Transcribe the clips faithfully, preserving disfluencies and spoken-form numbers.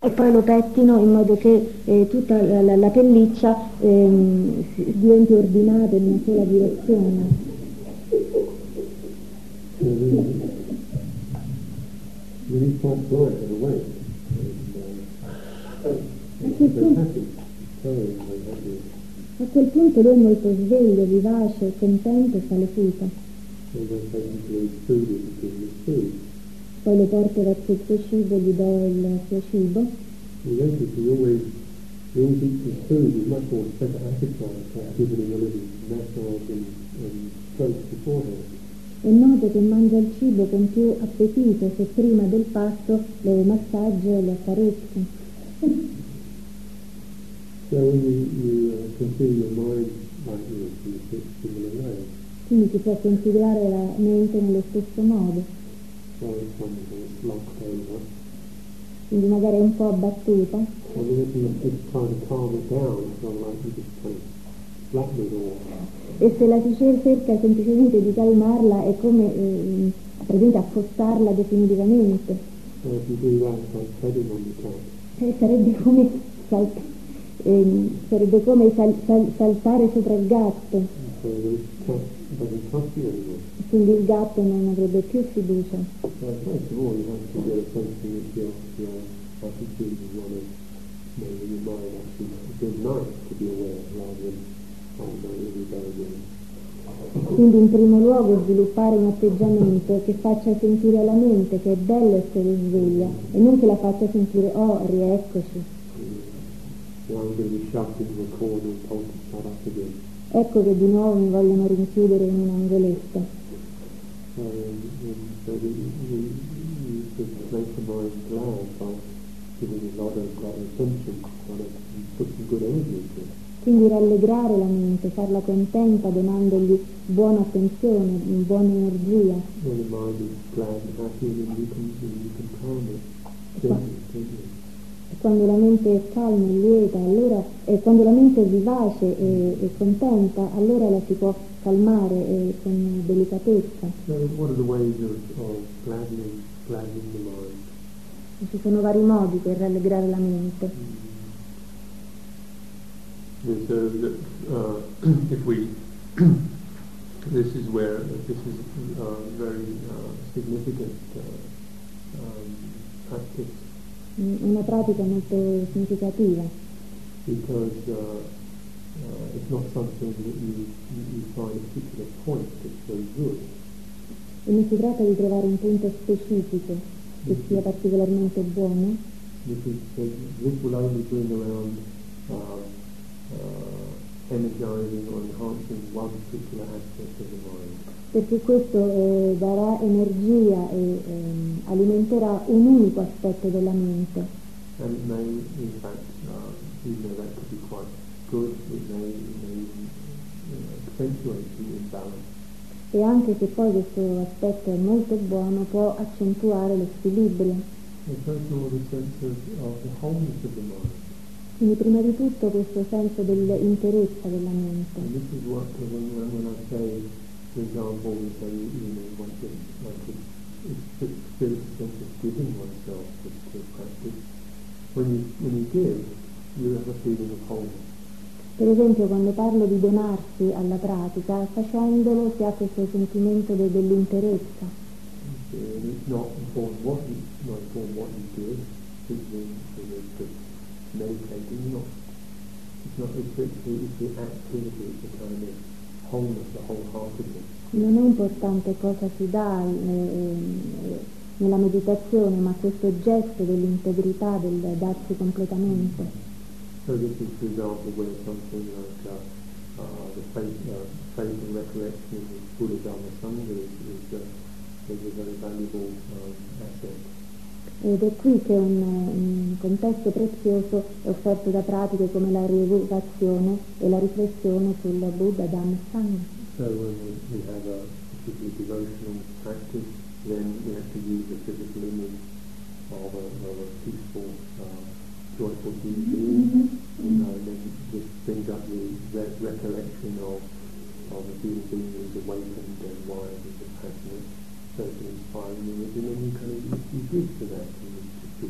e poi lo pettino in modo che eh, tutta la, la, la pelliccia ehm, diventi ordinata in una sola direzione. A quel punto lui è molto sveglio, vivace, contento, sta alle fusa. Poi lo porto verso il suo cibo, gli do il suo cibo. E noto che mangia il cibo con più appetito se prima del pasto lo massaggio e lo accarezzo. So when you, you uh, consider your mind like this in a similar way. Quindi si può considerare la mente nello stesso modo. So it's locked over. Quindi magari è un po' abbattuta. And then if you just try to calm it down, it's not like you just kind of flatten it all. E se la si cerca semplicemente di calmarla è come eh, per esempio affossarla definitivamente. So if you do that, it's like treading on the cat. Eh, sarebbe come sal- eh, sarebbe come sal- sal- saltare sopra il gatto. So the cat doesn't trust you anymore. Quindi il gatto non avrebbe più fiducia. So first of all, you have to get a sense in which your, your attitude is one of, you know, your mind actually it's good nice to be aware rather than oh no, really go again. Quindi in primo luogo sviluppare un atteggiamento che faccia sentire alla mente che è bello essere sveglia e non che la faccia sentire oh rieccoci. Ecco che di nuovo mi vogliono rinchiudere in un angoletto. Quindi rallegrare la mente, farla contenta donandogli buona attenzione, buona energia. E quando la mente è calma e lieta, allora, e quando la mente è vivace e, e contenta, allora la si può calmare e, con delicatezza. Ci sono vari modi per rallegrare la mente. Mm. And so that, uh, if we, this is where, this is uh, very uh, significant uh, um, practice. Una pratica molto significativa. Because uh, uh, it's not something that you, you find a particular point that's very good. E non si tratta di trovare un punto specifico che mm-hmm. sia particolarmente buono. This, is, uh, this will only bring around uh, Uh, energizing or enhancing one particular aspect of the mind. Perché questo eh, darà energia e ehm, alimenterà un unico aspetto della mente. And it may, in fact, uh, even though that could be quite good, it may, it may you know, accentuate the imbalance. E anche se poi questo aspetto è molto buono, può accentuare lo squilibrio. And first of all, the sense of, of the wholeness of the mind. Quindi prima di tutto questo senso dell'interezza della mente. And this is what, when, when I say, for example, we say, you know, one could, one could experience a sense of giving oneself to, to practice. When you, when you give, you have a feeling of wholeness. Per esempio, quando parlo di donarsi alla pratica, facendolo si ha questo sentimento de, dell'interezza. And it's not important what you, not important what you give, it's the, the, the meditating, not, it's not, it's the, it's the activity, it's the kind of wholeness, the wholeheartedness. Non è importante cosa si dà eh, nella meditazione, ma questo gesto dell'integrità, del darsi completamente. So this is, for example, where something like uh, uh, the faith, uh, faith and recollection of Buddha Dhamma Sangha is, is, uh, is a very valuable um, asset. Ed è qui che un, un contesto prezioso è offerto da pratiche come la rievocazione e la riflessione sul Buddha Dhamma Sangha. So when we, we have a particularly devotional practice, then we have to use the physical image of a, of a peaceful, uh, joyful being, mm-hmm. uh, and then this brings up the re- recollection of, of a being being who's awakened and wise and passionate. So to inspire you, and then you kind of you, you give to that, and you just give to the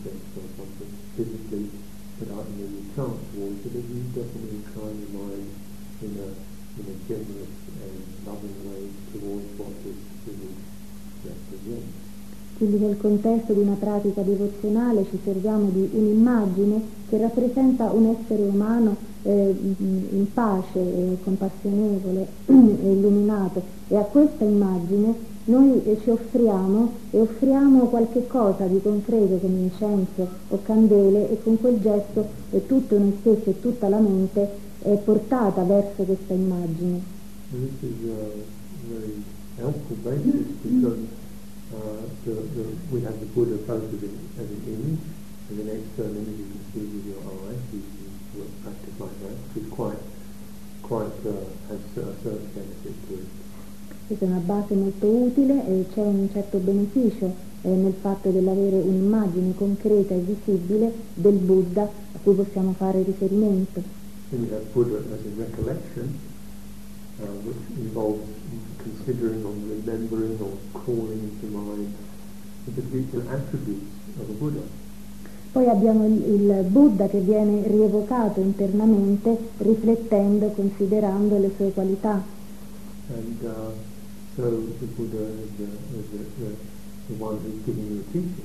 sense or something physically, but out and then you chant towards it, and you definitely incline your mind in a in a generous and loving way towards what this image represents. Quindi nel contesto di una pratica devozionale ci serviamo di un'immagine che rappresenta un essere umano eh, in pace, eh, compassionevole e illuminato, e a questa immagine noi eh, ci offriamo e offriamo qualche cosa di concreto come incenso o candele, e con quel gesto eh, tutto noi stessi e tutta la mente è portata verso questa immagine. And this is a very helpful basis because Uh, the, the, we have the Buddha posed as an image, as an external image you can see with your eyes. You can practice like that, which is quite, quite uh, has a certain benefit to it. Questa è una base molto utile e c'è un certo beneficio eh, nel fatto dell'avere un'immagine concreta e visibile del Buddha a cui possiamo fare riferimento. Then you have Buddha as a recollection, uh, which involves considering or remembering or calling to mind the particular attributes of a Buddha. Poi abbiamo il, il Buddha che viene rievocato internamente, riflettendo, considerando le sue qualità. And uh, so the Buddha is, the, is the, the, the one who's giving you a teaching.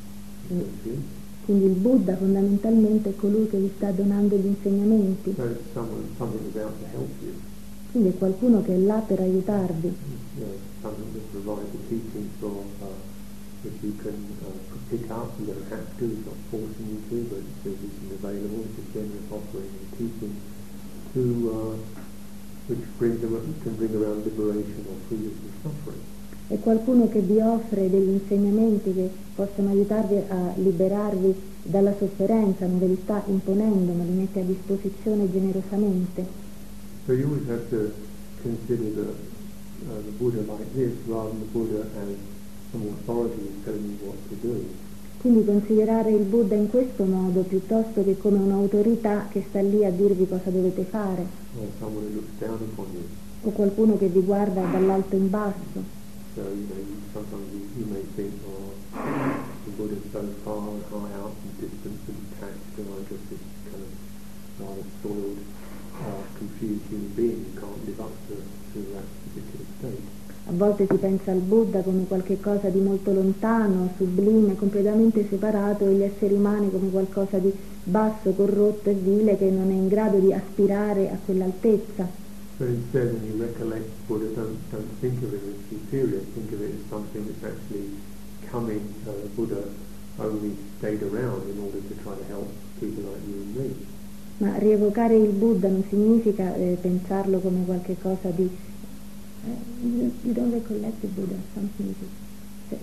Mm. Quindi il Buddha fondamentalmente è colui che vi sta donando gli insegnamenti. So it's someone, something is out to help you. Quindi è qualcuno che è là per aiutarvi. Yeah, something that provides the teaching for uh, that you can uh, pick up. You don't have to. It's not forcing you to, but there's something available. It's a generous offering and teaching to uh, which brings can bring around liberation or freedom from suffering. È qualcuno che vi offre degli insegnamenti che possono aiutarvi a liberarvi dalla sofferenza, non ve li sta imponendo, ma li mette a disposizione generosamente. So you always have to consider the, uh, the Buddha like this rather than the Buddha as some authority who's telling you what to do. Quindi considerare il Buddha in questo modo piuttosto che come un'autorità che sta lì a dirvi cosa dovete fare. Or someone who looks down upon you. O qualcuno che vi guarda dall'alto in basso. So, you know, you, sometimes you, you may think, oh, the Buddha's so far and high out and distant and detached, and I'm just this kind of rather soiled, uh, confused human being who can't live up to, to that particular state. A volte si pensa al Buddha come qualche cosa di molto lontano, sublime, completamente separato, e gli esseri umani come qualcosa di basso, corrotto e vile che non è in grado di aspirare a quell'altezza. But instead, when you recollect Buddha, don't, don't think of it as superior, think of it as something that's actually coming. Uh, Buddha only stayed around in order to try to help people like you and me. Ma rievocare il Buddha non significa eh, pensarlo come qualche cosa di... Eh, you, you don't recollect the Buddha, something is...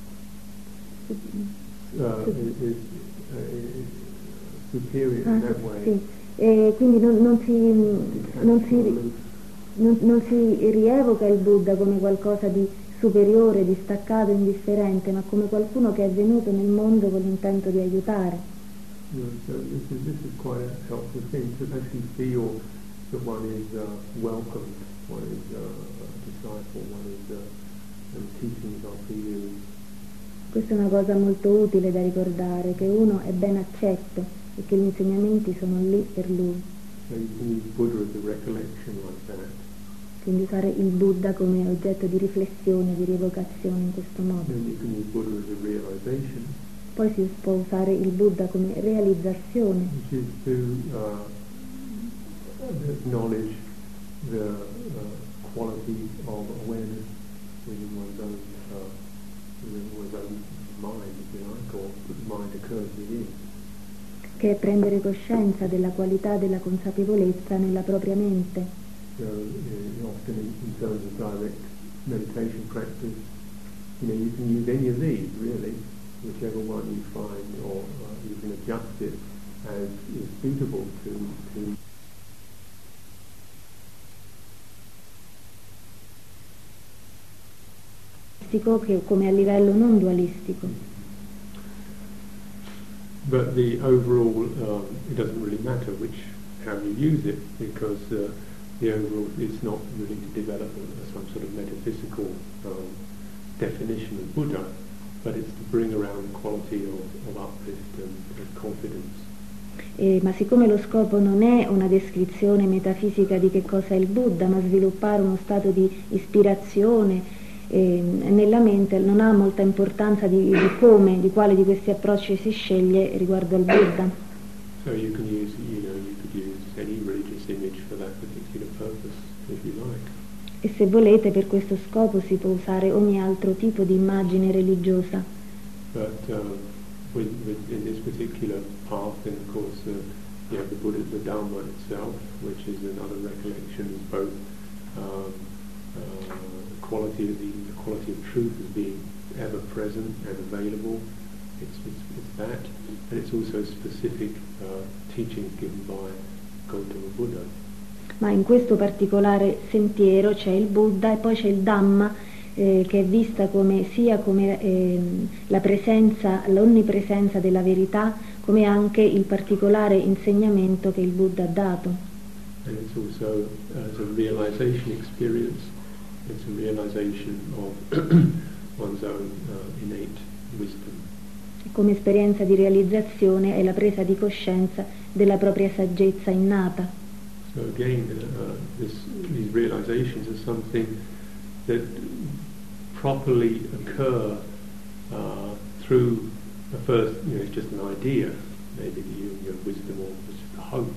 Uh, is, is, uh, is superior ah, in that way. Sì. E quindi non, non, si, non, si, non, non si rievoca il Buddha come qualcosa di superiore, distaccato, indifferente, ma come qualcuno che è venuto nel mondo con l'intento di aiutare. Yeah, so this is, this is quite a helpful thing to actually feel that one is uh, welcomed, one is uh, a disciple, one is uh, and teachings are for you. Questa è una cosa molto utile da ricordare, che uno è ben accetto e che gli insegnamenti sono lì per lui. So you can use Buddha as a recollection like that. Quindi usare il Buddha come oggetto di riflessione, di rievocazione in questo modo. Then you can use Buddha as a realization. Poi si può usare il Buddha come realizzazione. Which is to uh, acknowledge the uh, quality of awareness within one's own, uh, within one's own mind, if you like, or the mind occurs within. Che è prendere coscienza della qualità della consapevolezza nella propria mente. So, uh, often in, in terms of direct meditation practice, you know, you can use any of these, really, whichever one you find, or uh, you can adjust it as is suitable to, to che come a livello non dualistico. But the overall, um, it doesn't really matter which how you use it, because uh, the overall is not really to develop a, some sort of metaphysical um, definition of Buddha, but it's to bring around quality of, of uplift and, and confidence. Eh, ma siccome lo scopo non è una descrizione metafisica di che cosa è il Buddha, ma sviluppare uno stato di ispirazione eh, nella mente, non ha molta importanza di, di come, di quale di questi approcci si sceglie riguardo al Buddha. So you can use, you know, you could use any religious image for that particular purpose, if you like. E se volete, per questo scopo si può usare ogni altro tipo di immagine religiosa. But um, with, with, in this particular path, then of course uh, you have the Buddha, the Dharma itself, which is another recollection of both um, uh, quality of the, the quality of truth as being ever present and available. It's, it's, it's that, and it's also specific uh, teachings given by Gautama Buddha. Ma in questo particolare sentiero c'è il Buddha e poi c'è il Dhamma, eh, che è vista come sia come eh, la presenza, l'onnipresenza della verità, come anche il particolare insegnamento che il Buddha ha dato. And it's also as a realization experience, it's a realization of one's own uh, innate wisdom. Come esperienza di realizzazione è la presa di coscienza della propria saggezza innata. So again, uh, this, these realizations are something that properly occur uh, through the first, you know, it's just an idea, maybe you, your wisdom or just a hope.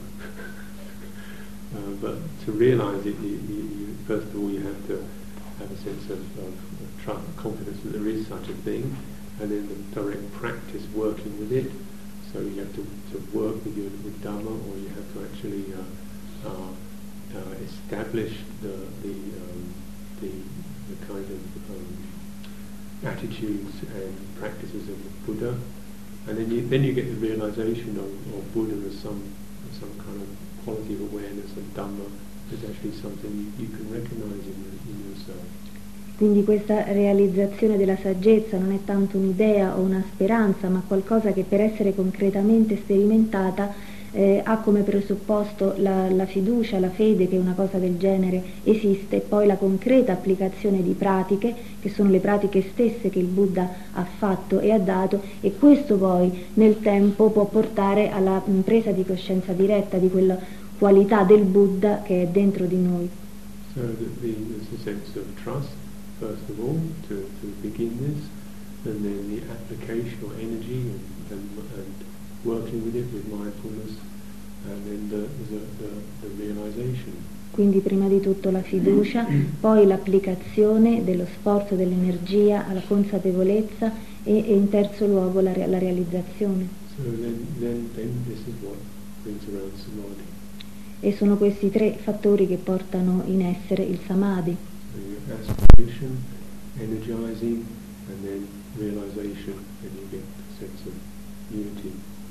uh, but to realize it, you, you, you, first of all, you have to have a sense of, of, of trust, confidence that there is such a thing, and then the direct practice working with it. So you have to, to work with your with Dhamma, or you have to actually uh, uh, uh, establish the the, um, the the kind of um, attitudes and practices of the Buddha, and then you then you get the realization of, of Buddha as some as some kind of quality of awareness, and Dhamma is actually something you, you can recognize in, in yourself. Quindi questa realizzazione della saggezza non è tanto un'idea o una speranza, ma qualcosa che per essere concretamente sperimentata eh, ha come presupposto la, la fiducia, la fede che una cosa del genere esiste, e poi la concreta applicazione di pratiche, che sono le pratiche stesse che il Buddha ha fatto e ha dato, e questo poi nel tempo può portare alla presa di coscienza diretta di quella qualità del Buddha che è dentro di noi. So the, the, there's a sense of trust, first of all, to, to begin this, and then the application or energy and, and, and working with it with mindfulness, and then the, the, the, the realization. Quindi prima di tutto la fiducia, poi l'applicazione dello sforzo, dell'energia alla consapevolezza e, e in terzo luogo la, la realizzazione. So then, then, then this is what brings around samadhi. E sono questi tre fattori che portano in essere il samadhi. So aspiration, energizing, and then realization, and you get a sense of unity.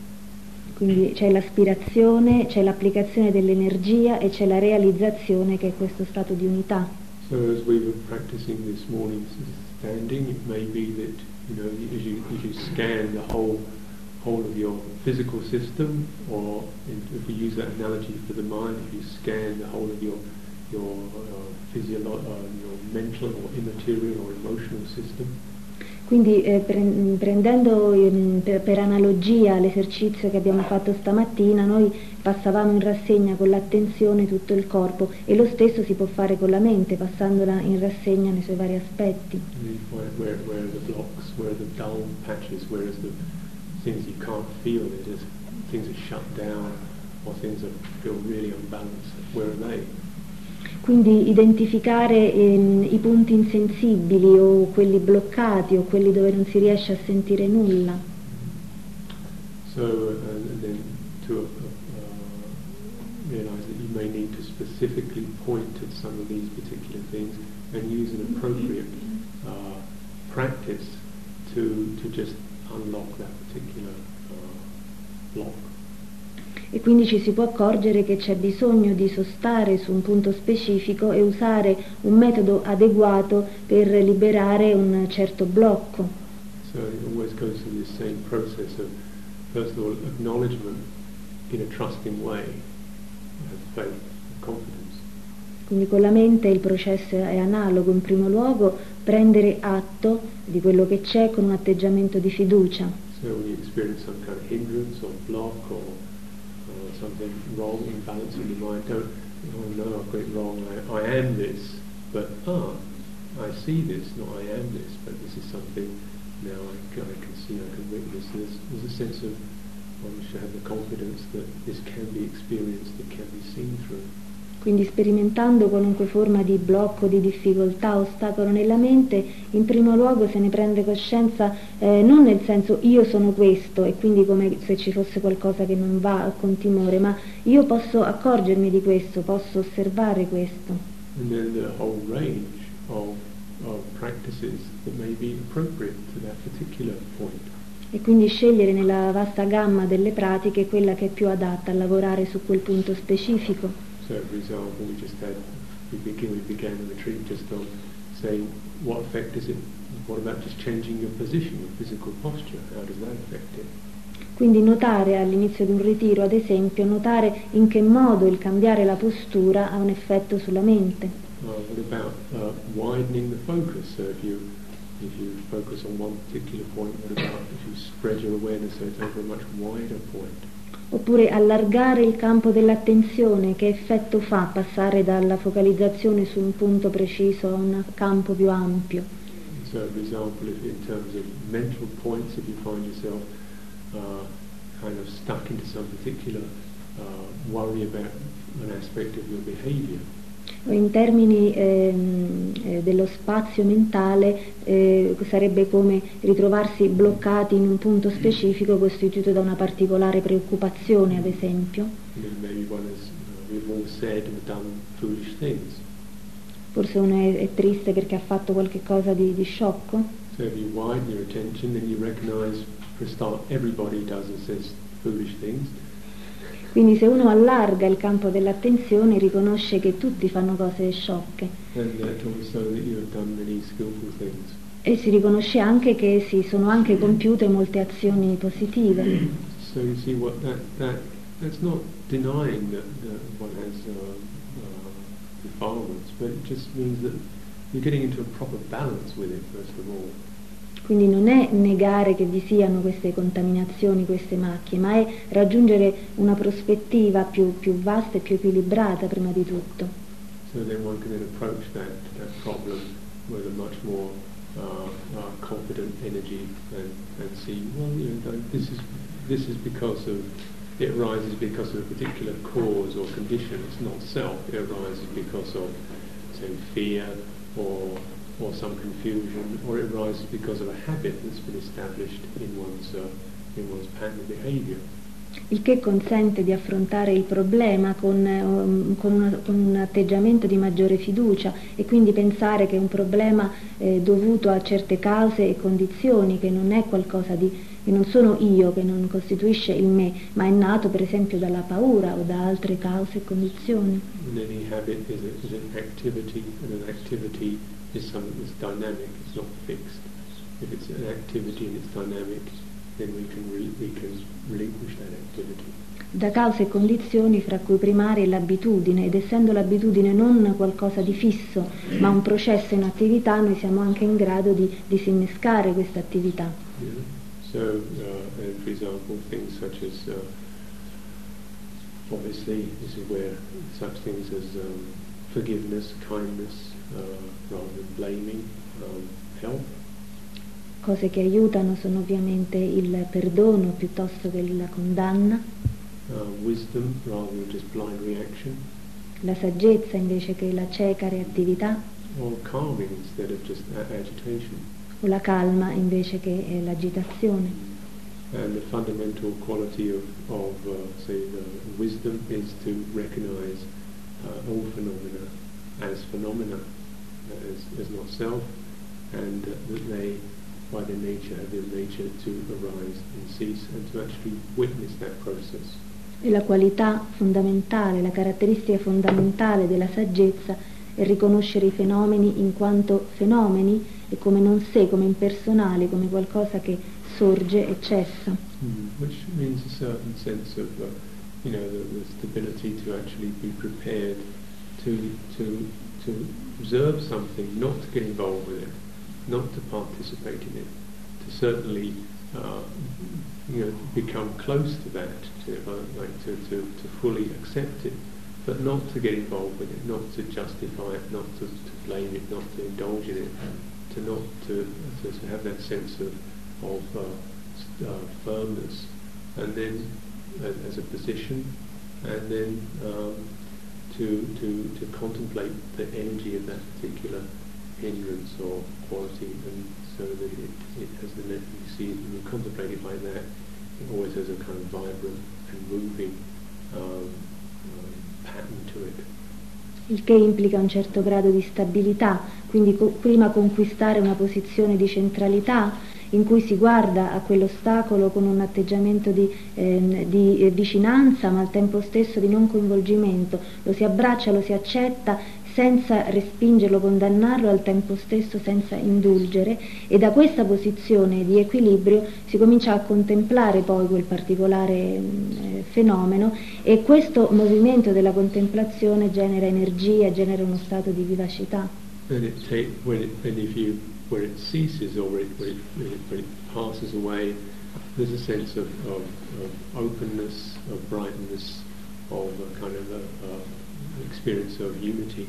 Quindi c'è l'aspirazione, c'è l'applicazione dell'energia e c'è la realizzazione, che è questo stato di unità. So as we were practicing this morning standing, it may be that, you know, as you, as you scan the whole whole of your physical system, or if we use that analogy for the mind, if you scan the whole of your your uh, physiolo- uh, your mental or immaterial or emotional system. Quindi eh, pre- prendendo eh, per, per analogia l'esercizio che abbiamo fatto stamattina, noi passavamo in rassegna con l'attenzione tutto il corpo, e lo stesso si può fare con la mente, passandola in rassegna nei suoi vari aspetti. Where, where, where are the blocks, where are the dull patches, where is the things you can't feel, they're just, things are shut down, or things that feel really unbalanced, where are they? Quindi identificare ehm, i punti insensibili, o quelli bloccati, o quelli dove non si riesce a sentire nulla. So, uh, and then to uh, uh, realize that you may need to specifically point at some of these particular things and use an appropriate uh, practice to to just unlock that particular uh, block. E quindi ci si può accorgere che c'è bisogno di sostare su un punto specifico e usare un metodo adeguato per liberare un certo blocco. So it always goes through this same process of, first of all, acknowledgement in a trusting way, of faith, of confidence. Quindi con la mente il processo è analogo. In primo luogo prendere atto di quello che c'è con un atteggiamento di fiducia. So when you experience some kind of hindrance or block or uh, something wrong, imbalance in your mind, don't, oh no, I've got it wrong, I, I am this, but ah, I see this, not I am this, but this is something now I, can- I can see, I can witness. There's, there's a sense of, one should have the confidence that this can be experienced, it can be seen through. Quindi sperimentando qualunque forma di blocco, di difficoltà, ostacolo nella mente, in primo luogo se ne prende coscienza eh, non nel senso io sono questo e quindi come se ci fosse qualcosa che non va con timore, ma io posso accorgermi di questo, posso osservare questo. And then the whole range of, of practices that may be appropriate to that particular point. E quindi scegliere nella vasta gamma delle pratiche quella che è più adatta a lavorare su quel punto specifico. So, for example, we just had, we began, we began the retreat just on saying, what effect is it, what about just changing your position, your physical posture, how does that affect it? Quindi notare all'inizio di un ritiro, ad esempio, notare in che modo il cambiare la postura ha un effetto sulla mente. Uh, what about uh, widening the focus? So if you, if you focus on one particular point, what about if you spread your awareness so it's over a much wider point? Oppure allargare il campo dell'attenzione, che effetto fa passare dalla focalizzazione su un punto preciso a un campo più ampio. So, for example, if in terms of mental points, if you find yourself uh, kind of stuck into some particular uh, worry about an aspect of your behavior. In termini ehm, eh, dello spazio mentale eh, sarebbe come ritrovarsi bloccati in un punto specifico costituito da una particolare preoccupazione, ad esempio. And then maybe one has, uh, we've all said and done foolish things. Forse uno è, è triste perché ha fatto qualche cosa di, di sciocco. So if you widen your attention, then you recognize, for a start, everybody does and says foolish things. Quindi se uno allarga il campo dell'attenzione riconosce che tutti fanno cose sciocche And that also that you have done many skillful things. e si riconosce anche che si sono anche compiute molte azioni positive. So you see what that, that that's not denying that, that one has uh, uh, defilements, but it just means that you're getting into a proper balance with it first of all. Quindi non è negare che vi siano queste contaminazioni, queste macchie, ma è raggiungere una prospettiva più, più vasta e più equilibrata prima di tutto. So then one can then approach that, that problem with a much more uh, uh, confident energy and, and see, well, you know, this is this is because of, it arises because of a particular cause or condition. It's not self. It arises because of, say, fear or or some confusion, or it arises because of a habit that's been established in one's uh, in one's pattern of behavior. Il che consente di affrontare il problema con, um, con, una, con un atteggiamento di maggiore fiducia e quindi pensare che è un problema eh, dovuto a certe cause e condizioni, che non è qualcosa di, che non sono io, che non costituisce il me, ma è nato per esempio dalla paura o da altre cause e condizioni. And any habit is, a, is an activity, and an activity is something that's dynamic, it's not fixed. If it's an activity and it's dynamic, then we can, re- we can relinquish that activity. Da cause e condizioni fra cui primaria è l'abitudine, ed essendo l'abitudine non qualcosa di fisso, ma un processo in attività, noi siamo anche in grado di disinnescare questa attività. Yeah. So, uh, and for example, things such as, uh, obviously, this is where such things as um, forgiveness, kindness, uh, rather than blaming, um, help. Cose che aiutano sono ovviamente il perdono piuttosto che la condanna, Uh, wisdom rather than just blind reaction, la saggezza invece che la cieca reattività, or calming instead of just a- agitation. o la calma invece che eh, l'agitazione. And the fundamental quality of, of uh, say, the wisdom is to recognize uh, all phenomena as phenomena, uh, as, as not self, and uh, that they, by their nature, have their nature to arise and cease, and to actually witness that process. E la qualità fondamentale, la caratteristica fondamentale della saggezza è riconoscere i fenomeni in quanto fenomeni e come non sé, come impersonali, come qualcosa che sorge e cessa. Mm. Which means a certain sense of, uh, you know, the, the stability to actually be prepared to, to, to observe something, not to get involved with it, not to participate in it, to certainly uh, you know, become close to that, to, uh, like to, to, to fully accept it, but not to get involved with it, not to justify it, not to, to blame it, not to indulge in it, to not to, to, to have that sense of, of uh, uh, firmness, and then uh, as a position, and then um, to, to, to contemplate the energy of that particular hindrance or quality, and so that it, it has the, you see it, when you contemplate it like that, it always has a kind of vibrant and moving um, um, pattern to it. Il che implica un certo grado di stabilità, quindi co- prima conquistare una posizione di centralità in cui si guarda a quell'ostacolo con un atteggiamento di, ehm, di eh, vicinanza, ma al tempo stesso di non coinvolgimento, lo si abbraccia, lo si accetta senza respingerlo, condannarlo, al tempo stesso senza indulgere, e da questa posizione di equilibrio si comincia a contemplare poi quel particolare eh, fenomeno, e questo movimento della contemplazione genera energia, genera uno stato di vivacità. And it take, when it, and if you, when it ceases or when it, when it, when it, when it passes away, there's a sense of, of, of openness, of brightness, of a kind of a, a experience of unity.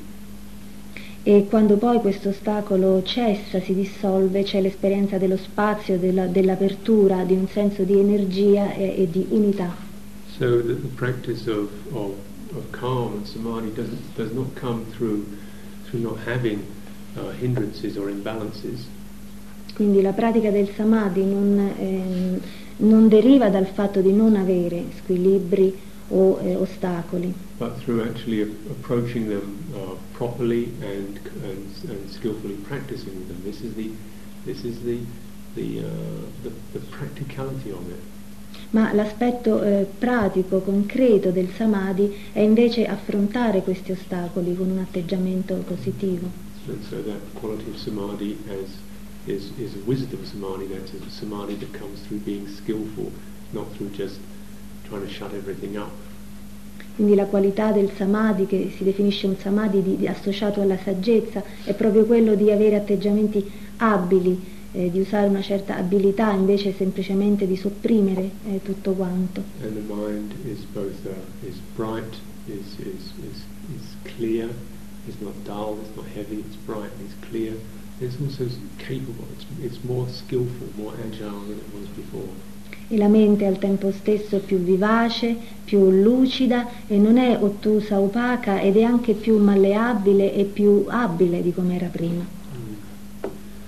E quando poi questo ostacolo cessa, si dissolve, c'è l'esperienza dello spazio, della, dell'apertura, di un senso di energia e, e di unità. So that the practice of, of, of calm and samadhi doesn't, does not come through, through not having uh, hindrances or imbalances. Quindi la pratica del samadhi non, ehm, non deriva dal fatto di non avere squilibri o eh, ostacoli, but through actually a- approaching them uh, properly and, and and skillfully practicing them. This is the this is the the, uh, the the practicality of it. ma l'aspetto eh, pratico, concreto del samadhi è invece affrontare questi ostacoli con un atteggiamento positivo. And so that quality of samadhi as is is wisdom samadhi. That's a samadhi that comes through being skillful, not through just trying to shut everything up. Quindi la qualità del samadhi, che si definisce un samadhi di, di associato alla saggezza, è proprio quello di avere atteggiamenti abili, eh, di usare una certa abilità invece semplicemente di sopprimere eh, tutto quanto. And the mind is both uh, is bright, is is is is clear, is not dull, it's not heavy, it's bright, it's clear. It's also capable. It's it's more skillful, more agile than it was before. E la mente è al tempo stesso più vivace, più lucida, e non è ottusa, opaca, ed è anche più malleabile e più abile di come era prima. Mm.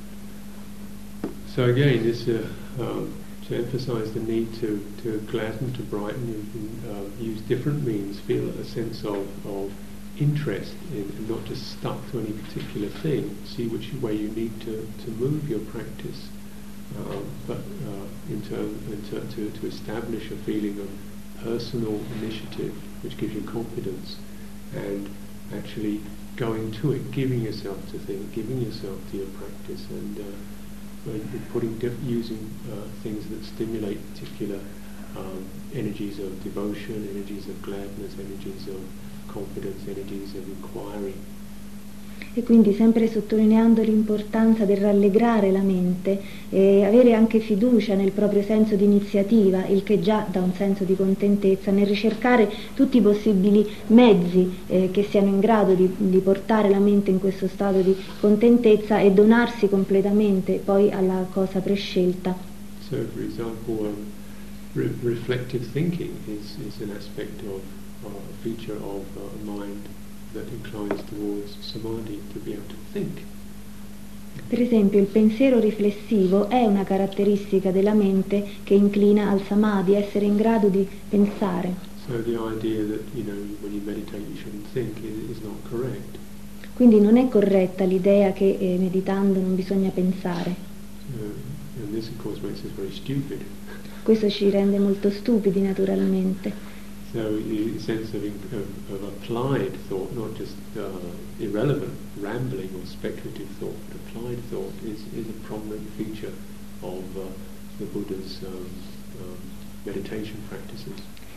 So again, this uh, um, to emphasize the need to, to gladden, to brighten, you can uh, use different means, feel a sense of, of interest in, and not just stuck to any particular thing. See which way you need to, to move your practice. Uh, but uh, in term, in ter- to, to establish a feeling of personal initiative, which gives you confidence, and actually going to it, giving yourself to things, giving yourself to your practice, and uh, putting diff- using uh, things that stimulate particular um, energies of devotion, energies of gladness, energies of confidence, energies of inquiry. E quindi sempre sottolineando l'importanza del rallegrare la mente e avere anche fiducia nel proprio senso di iniziativa, il che già dà un senso di contentezza, nel ricercare tutti i possibili mezzi eh, che siano in grado di, di portare la mente in questo stato di contentezza e donarsi completamente poi alla cosa prescelta. So, for example, um, re- reflective thinking is, is an aspect of, uh, a feature of uh, mind that inclines towards samadhi, to be able to think. Per esempio, il pensiero riflessivo è una caratteristica della mente che inclina al samadhi, essere in grado di pensare. So the idea that, you know, when you meditate you shouldn't think is, is not correct. Quindi non è corretta l'idea che eh, meditando non bisogna pensare. Uh, and this, of course, makes us very stupid. Questo ci rende molto stupidi, naturalmente. So the sense of, in, of, of applied thought, not just uh, irrelevant, rambling or speculative thought, but applied thought is, is a prominent feature of uh, the Buddha's um, um, meditation practices.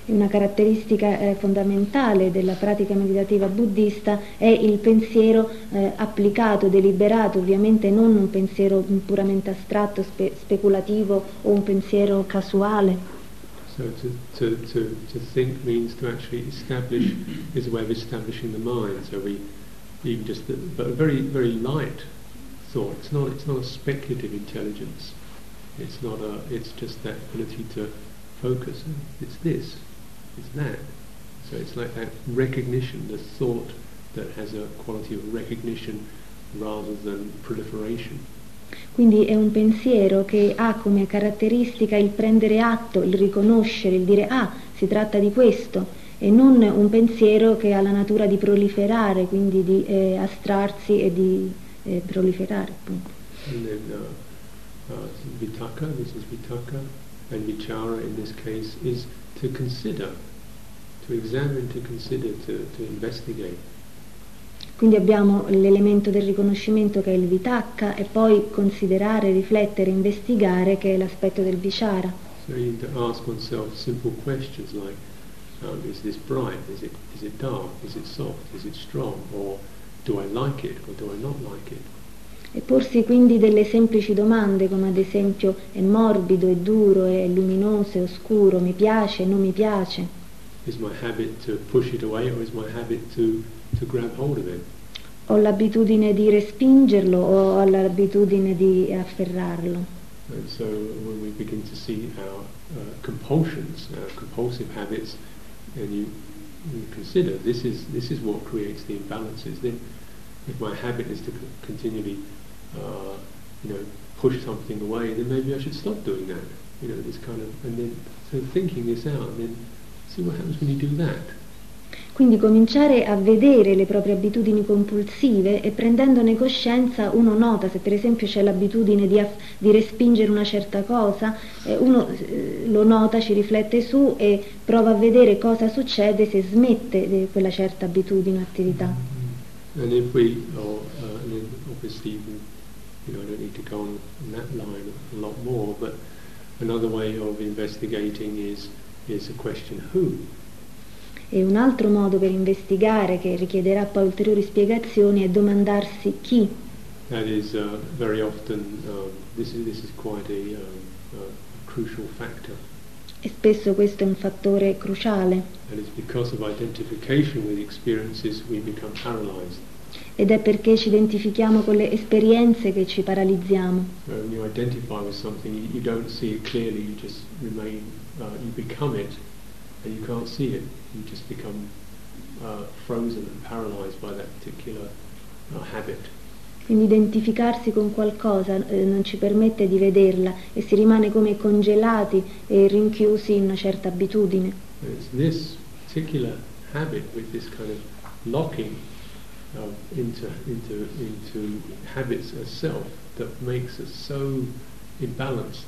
Una caratteristica eh, fondamentale della pratica meditativa buddista è il pensiero eh, applicato, deliberato, ovviamente non un pensiero puramente astratto, spe- speculativo o un pensiero casuale. So to, to, to, to think means to actually establish, is a way of establishing the mind. So we even just the, but a very very light thought. It's not it's not a speculative intelligence. It's not a it's just that ability to focus. It's this. It's that. So it's like that recognition, the thought that has a quality of recognition rather than proliferation. Quindi è un pensiero che ha come caratteristica il prendere atto, il riconoscere, il dire ah, si tratta di questo, e non un pensiero che ha la natura di proliferare, quindi di eh, astrarsi e di eh, proliferare, appunto. And then uh, uh, vitakka, this is vitakka, and vichara in this case is to consider, to examine, to consider, to, to investigate. Quindi abbiamo l'elemento del riconoscimento che è il vitakka e poi considerare, riflettere, investigare che è l'aspetto del vichara. So you need to ask oneself simple questions like, um, is this bright, is it, is it dark, is it soft, is it strong, or do I like it or do I not like it? E porsi quindi delle semplici domande come ad esempio è morbido, è duro, è luminoso, è oscuro, mi piace, non mi piace. Is my habit to push it away or is my habit to, to grab hold of it? Ho l'abitudine di respingerlo o ho l'abitudine di afferrarlo. And so when we begin to see our uh, compulsions, our compulsive habits, and you, you consider this is this is what creates the imbalances, then if my habit is to c- continually uh, you know, push something away, then maybe I should stop doing that. You know, this kind of, and then so thinking this out, and then see what happens when you do that. Quindi cominciare a vedere le proprie abitudini compulsive e prendendone coscienza uno nota, se per esempio c'è l'abitudine di, aff- di respingere una certa cosa, eh, uno eh, lo nota, ci riflette su e prova a vedere cosa succede se smette di quella certa abitudine o attività. And if we, or, uh, and then obviously, you, you know, I don't need to go on that line a lot more, but another way of investigating is is a question who. E un altro modo per investigare, che richiederà poi ulteriori spiegazioni, è domandarsi chi. That is uh, very often, um, this is this is quite a, um, a crucial factor. E spesso questo è un fattore cruciale. And it's because of identification with experiences we become paralyzed. Ed è perché ci identifichiamo con le esperienze che ci paralizziamo. So when you identify with something, you, you don't see it clearly, you just remain, uh, you become it, and you can't see it. You just become uh, frozen and paralyzed by that particular uh, habit. Quindi identificarsi con qualcosa eh, non ci permette di vederla e si rimane come congelati e rinchiusi in una certa abitudine. And it's this particular habit with this kind of locking uh, into, into, into habits as self that makes us so imbalanced.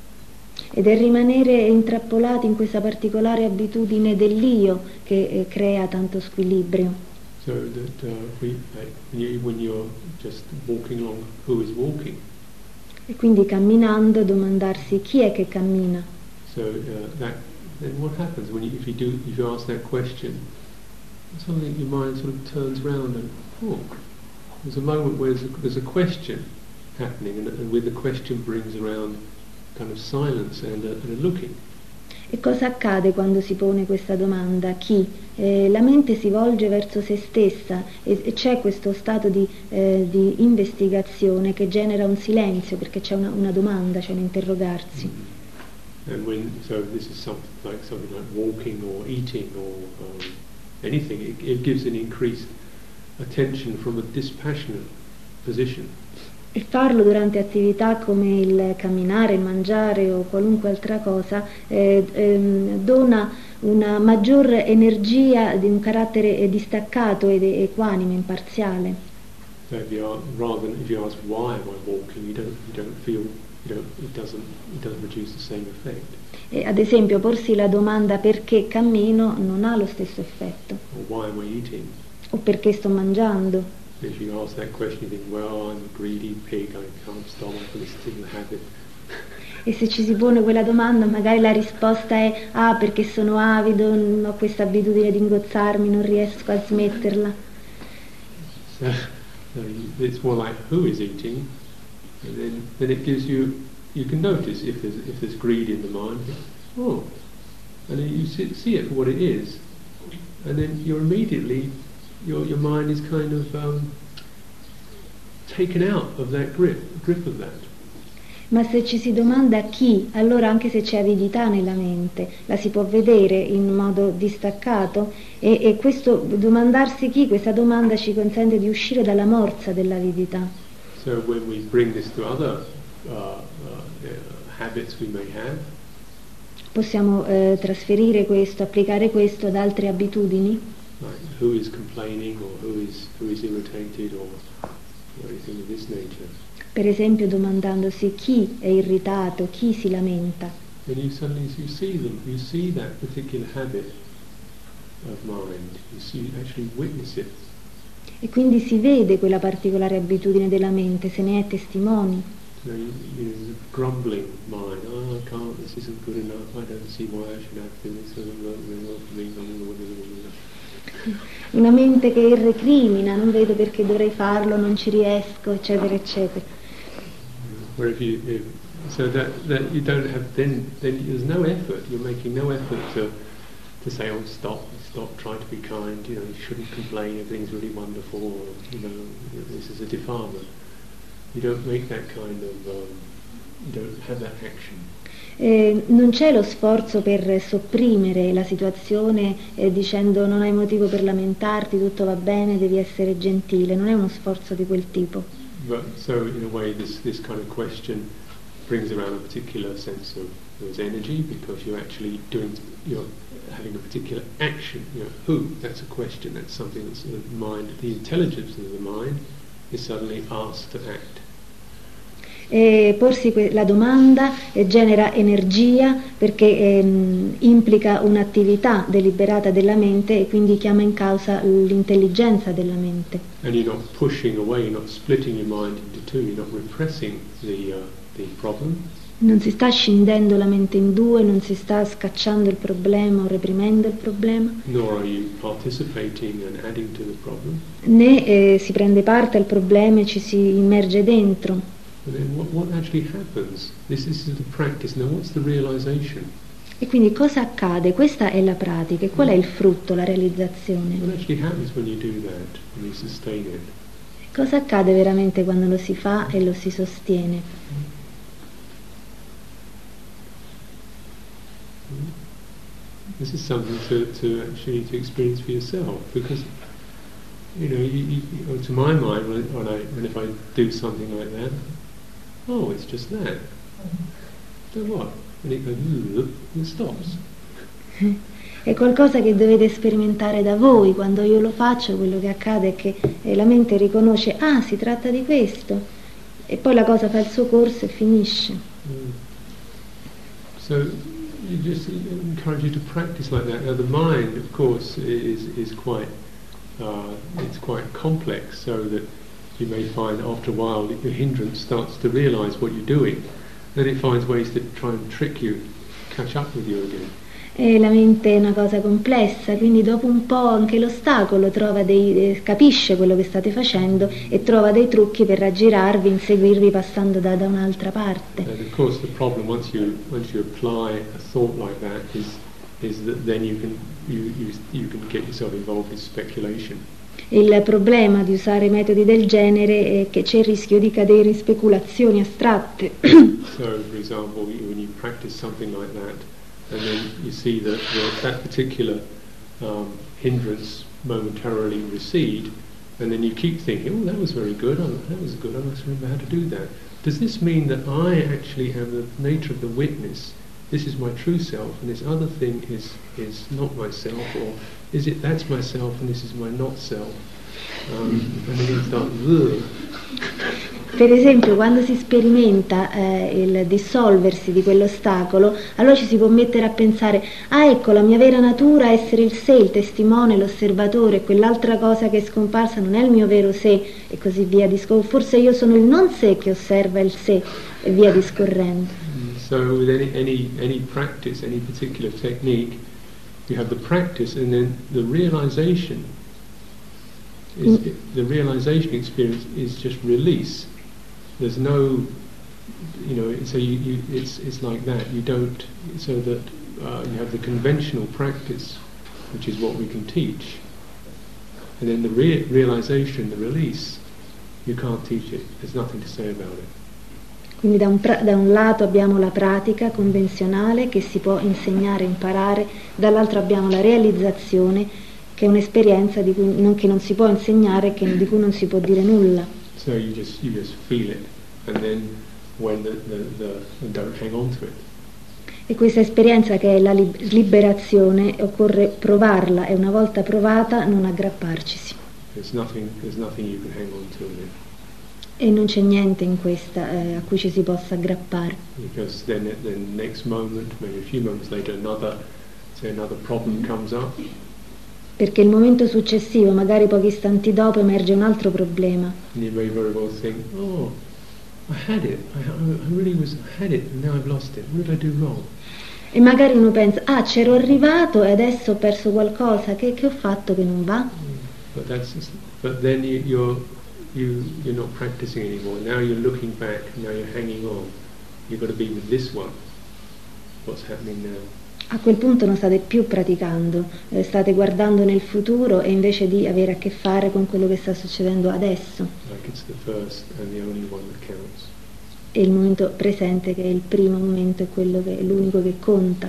Ed è rimanere intrappolati in questa particolare abitudine dell'io che eh, crea tanto squilibrio. So that uh, we, like, you, when you're just walking along, who is walking? E quindi camminando domandarsi chi è che cammina. So uh, that, then what happens when you, if you do, if you ask that question, suddenly your mind sort of turns round and, oh, there's a moment where there's a, there's a question happening, and, and with the question brings around kind of silence and a, and a looking. E cosa accade quando si pone questa domanda? Chi? Eh, la mente si volge verso se stessa e, e c'è questo stato di, eh, di investigazione che genera un silenzio perché c'è una, una domanda, c'è un interrogarsi. Mm-hmm. And when, so this is something like something like walking or eating or um, anything, it, it gives an increased attention from a dispassionate position. E farlo durante attività come il camminare, il mangiare o qualunque altra cosa eh, ehm, dona una maggior energia di un carattere distaccato ed equanime, imparziale. So if you are, rather than if you ask why am I walking, you don't you don't feel you don't it doesn't it doesn't produce the same effect. E ad esempio porsi la domanda perché cammino non ha lo stesso effetto. Or why am I eating? O perché sto mangiando. If you ask that question, you think, well, I'm a greedy pig, I can't stop, I'm still a habit. E se ci si pone quella domanda, magari la risposta è ah, perché sono avido, ho questa abitudine di ingozzarmi, non riesco a smetterla. So, so it's more like who is eating, and then, then it gives you, you can notice if there's, if there's greed in the mind, oh, and then you see, see it for what it is, and then you're immediately, your, your mind is kind of um, taken out of that grip, grip of that. Ma se ci si domanda chi, allora anche se c'è avidità nella mente, la si può vedere in modo distaccato e, e questo domandarsi chi, questa domanda ci consente di uscire dalla morsa dell'avidità. So when we bring this to other uh, uh, habits we may have, possiamo eh, trasferire questo, applicare questo ad altre abitudini. Like who is complaining or who is, who is irritated or, or anything of this nature. Per esempio domandandosi chi è irritato, chi si lamenta. And you suddenly you see them, you see that particular habit of mind, you, see, you actually witness it. E quindi si vede quella particolare abitudine della mente, se ne è testimoni. So you, you know, the grumbling mind, oh I can't, this isn't good enough, I don't see why I should have to do this, I don't know for me, una mente che recrimina, non vedo perché dovrei farlo, non ci riesco, eccetera, eccetera. Where if you, if, so that, that you don't have, then, then there's no effort, you're making no effort to, to say, oh stop, stop, try to be kind, you know, you shouldn't complain, everything's really wonderful, or, you know, this is a defilement. You don't make that kind of, um, you don't have that action. Eh, non c'è lo sforzo per sopprimere la situazione eh, dicendo non hai motivo per lamentarti, tutto va bene, devi essere gentile, non è uno sforzo di quel tipo. But so in a way this, this kind of question brings around a particular sense of there's energy because you're actually doing, you're having a particular action, you know, who, that's a question, that's something that's the mind, the intelligence of the mind is suddenly asked to act. E porsi que- la domanda eh, genera energia perché ehm, implica un'attività deliberata della mente e quindi chiama in causa l'intelligenza della mente. And you're not pushing away, you're not splitting your mind into two, you're not repressing the, uh, the problem. Non si sta scindendo la mente in due, non si sta scacciando il problema o reprimendo il problema. Nor are you participating and adding to the problem. Né eh, si prende parte al problema e ci si immerge dentro. And then what, what actually happens? This, this is the practice. Now what's the realization? E quindi cosa accade? Questa è la pratica. E qual è il frutto, la realizzazione? What actually happens when you do that, when you sustain it? Cosa accade veramente quando lo si fa e lo si sostiene? This is something to, to actually to experience for yourself, because you know, you, you, to my mind, when, when I, when if I do something like that, oh, it's just that. So what? And it goes, and it stops. È qualcosa che dovete sperimentare da voi. Quando io lo faccio, quello che accade è che eh, la mente riconosce, ah, si tratta di questo, e poi la cosa fa il suo corso e finisce. Mm. So you just encourage you to practice like that. Now the mind, of course, is is quite uh, it's quite complex, so that you may find after a while the hindrance starts to realise what you're doing, then it finds ways to try and trick you, catch up with you again. E la mente è una cosa complessa, quindi dopo un po' anche l'ostacolo trova dei, eh, capisce quello che state facendo e trova dei trucchi per raggirarvi, inseguirvi passando da, da un'altra parte. And of course the problem once you once you apply a thought like that is is that then you can you you, you can get yourself involved in speculation. Il problema di usare metodi del genere è che c'è il rischio di cadere in speculazioni astratte. So for example, when you practice something like that, and then you see that the, that particular um, hindrance momentarily recede, and then you keep thinking, oh, that was very good, oh, that was good, I must remember how to do that. Does this mean that I actually have the nature of the witness, this is my true self, and this other thing is, is not myself, or is it that's myself and this is my not self? Um, and then you start, ugh. Per esempio, quando si sperimenta eh, il dissolversi di quell'ostacolo, allora ci si può mettere a pensare, ah ecco, la mia vera natura è essere il sé, il testimone, l'osservatore, e quell'altra cosa che è scomparsa non è il mio vero sé, e così via discorrendo. Forse io sono il non sé che osserva il sé, e via discorrendo. So So with any, any, any practice, any particular technique, you have the practice and then the realization, is, mm. the realization experience is just release. There's no, you know, so you, you, it's, it's like that. You don't, so that uh, you have the conventional practice, which is what we can teach. And then the re- realization, the release, you can't teach it. There's nothing to say about it. Quindi da un, pra- da un lato abbiamo la pratica convenzionale che si può insegnare, imparare, dall'altro abbiamo la realizzazione che è un'esperienza di cui non, che non si può insegnare, che, di cui non si può dire nulla. So you just, you just feel it, and then when the, the, the, don't hang on to it. E questa esperienza che è la lib- liberazione occorre provarla e una volta provata non aggrapparcisi. There's nothing, there's nothing you can hang on to in it. E non c'è niente in questa eh, a cui ci si possa aggrappare. Because then at the next moment, maybe a few moments later, another, say another problem comes up. Perché il momento successivo, magari pochi istanti dopo, emerge un altro problema. And you may very well think, oh, I had it, I, I really was, I had it, and now I've lost it. What did I do wrong? E magari uno pensa, ah, c'ero arrivato e adesso ho perso qualcosa, che, che ho fatto che non va? But that's, but then you, you're You, you're not practicing anymore. Now you're looking back, now you're hanging on. You've got to be with this one. What's happening now? A quel punto non state più praticando, eh, state guardando nel futuro e invece di avere a che fare con quello che sta succedendo adesso. Like it's the first and the only one that counts. E il momento presente, che è il primo momento, è quello che è l'unico che conta.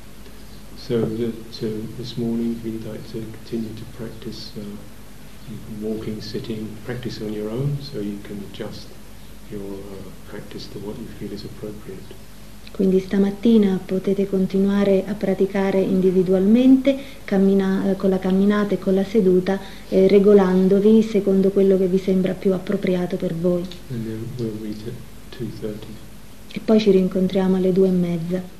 So, the, so this morning we'd like to continue to practice uh, walking, sitting, practice on your own, so you can adjust your uh, practice to what you feel is appropriate. Quindi stamattina potete continuare a praticare individualmente, cammina, eh, con la camminata e con la seduta, eh, regolandovi secondo quello che vi sembra più appropriato per voi. And then we'll meet at two thirty. E poi ci rincontriamo alle due e mezza.